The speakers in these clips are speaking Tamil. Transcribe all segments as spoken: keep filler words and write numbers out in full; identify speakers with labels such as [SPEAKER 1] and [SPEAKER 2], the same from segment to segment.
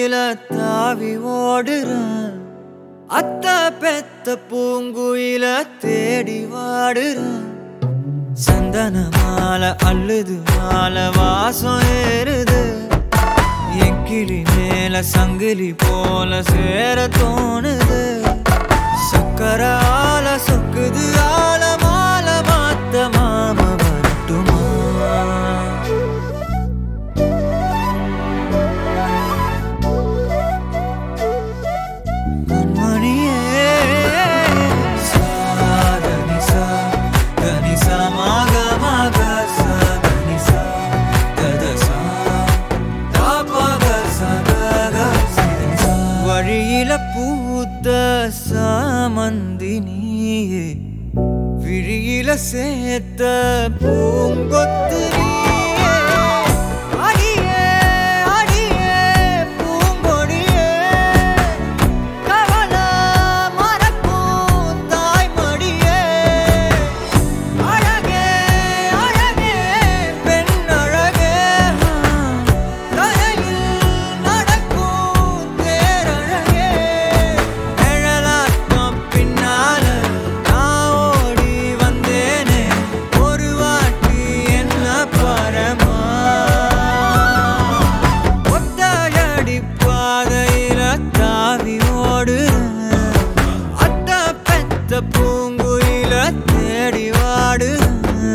[SPEAKER 1] பூங்குயில தாவி ஓடுறேன், அத்த பெத்த பூங்குயில தேடி வாடுறேன். சந்தன மாலை அள்ளுது மாலை வாசம் ஏறுது, என் கிளி மேல சங்கிலி போல சேர தோணுது. சக்கர ஆல சொக்குது ஆல மால மாத்த மாம வரட்டுமா? கண்மணியே சாதனி சா தனி சா மாக மாக சா தனி சா தத சா தாபக சதக சிதனி சா. வழியில பூத்த சாமந்தி நீயே, விழியில சேர்த்த பூங்கொத்து நீயே. அடியே அடியே பூங்கொடியே, கவல மறக்கும் தாய்மடியே. அழகே அழகே பெண் அழகே, தலையில் நடக்கும் தேரழகே. நிழலாட்டம் பின்னால நான் ஓடி வந்தேனே, ஒரு வாட்டி என்ன பரமா. ஒத்தையடி பாதையில தாவி ஓடுறேன், அத்த பெத்த பூங்குயில தேடி வாடுறேன்.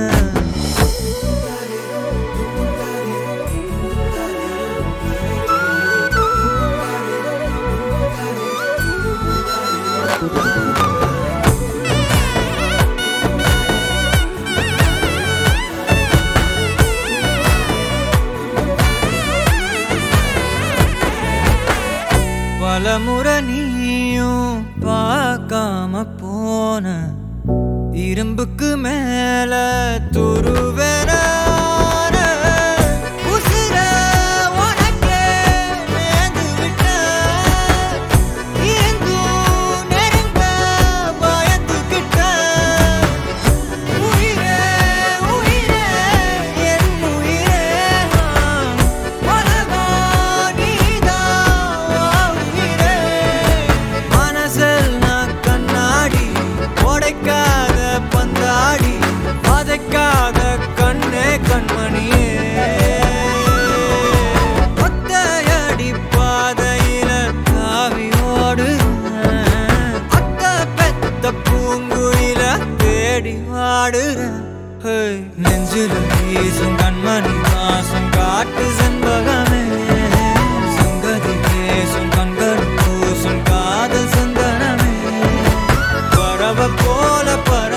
[SPEAKER 1] பலமுறை நீயும் பார்க்காம போன, இரும்புக்கு மேல துருவென உசிர உனக்கே நேர்ந்து விட்டேன். இருந்தும் நெருங்க பயந்துகிட்டேன். உயிரே உயிரே என் உயிரே, உலகம் நீதான் உயிரே. மனசில் நான் கண்ணாடி உடைக்காத பந்தாடி, வதைக்காத கண்ணே கண்மணியே. ஒத்தையடி பாதையில தாவி ஓடுறேன், அத்த பெத்த பூங்குயில தேடி வாடுறேன். ஹே, நெஞ்சில வீசும் கண்மணி வாசம் காட்டு செண்பகமே, சங்கதி பேசும் கண்கள் பூசும் காதல் சந்தனமே. பறவை போல பற